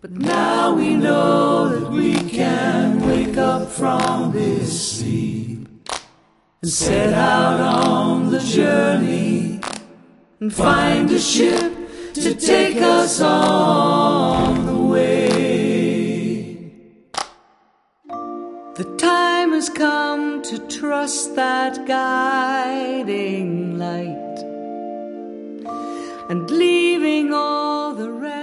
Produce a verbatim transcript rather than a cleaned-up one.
But now we know that we can wake up from this sleep and set out on the journey and find a ship to take us on the way. The time has come to trust that guiding light, and leaving all the rest